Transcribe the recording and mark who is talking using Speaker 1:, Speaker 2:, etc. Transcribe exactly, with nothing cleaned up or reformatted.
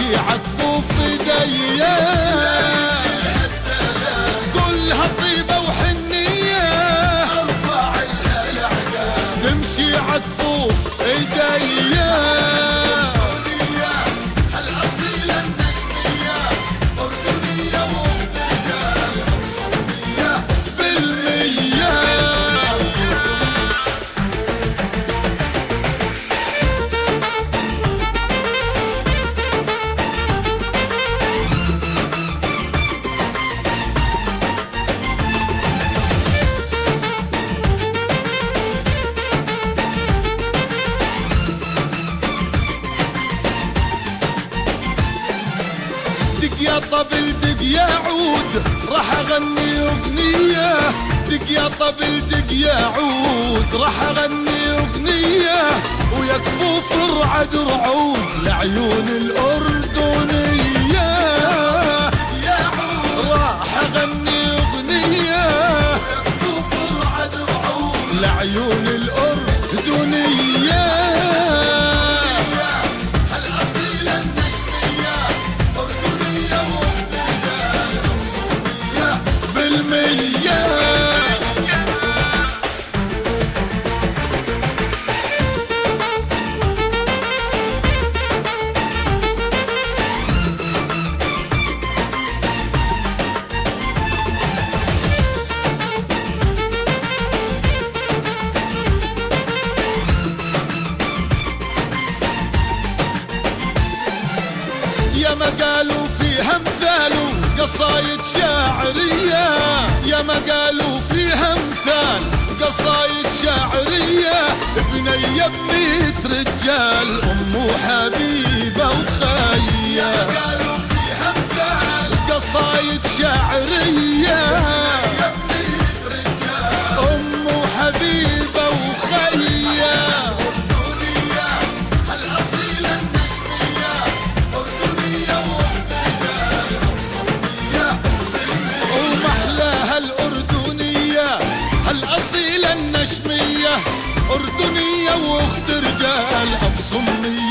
Speaker 1: تمشي عكفوف ايديا كلها طيبة وحنية ارفع لها العقاب تمشي عكفوف ايديا دق يا طبل دق يا عود راح اغني اغنية دق يا طبل دق يا عود راح اغني اغنية ويا كفوف الرعد رعود لعيون الاردنية يا عود راح اغني اغنية ويا كفوف الرعد رعود لعيون الاردنية يا ما قالوا فيها مثال قصايد شاعرية يا ما قالوا فيها مثال قصايد شاعرية بنية بميت رجال أم وحبيبة وخية يا ما قالوا فيها مثال قصايد شاعرية بنية بميت رجال أم وحبيبة وخية الأصيلة النشمية أردنية واخت رجال أبصمية